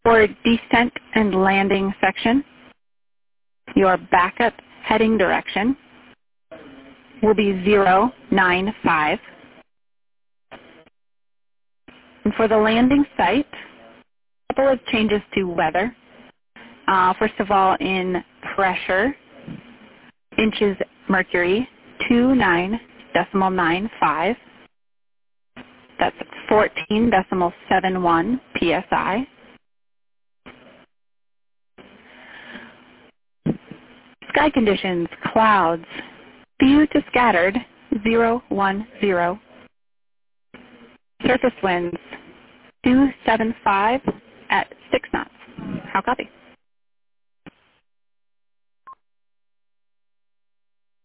For descent and landing section, your backup heading direction will be 095. And for the landing site, a couple of changes to weather. First of all, in pressure, inches mercury, 29.95. That's 14.71 psi. Sky conditions, clouds, few to scattered, 010. Surface winds, 275 at 6 knots. How copy?